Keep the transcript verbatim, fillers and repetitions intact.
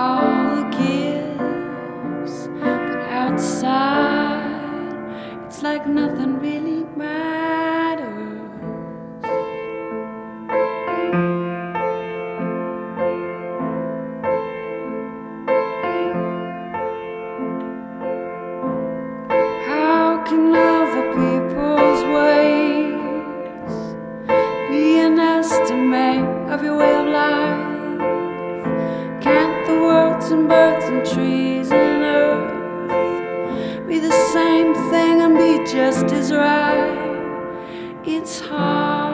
all the gifts, but outside it's like nothing really matters. How can other people's ways be an estimate of your way of life? Can't the words and birds and trees and earth be the same thing and be just as right? It's hard.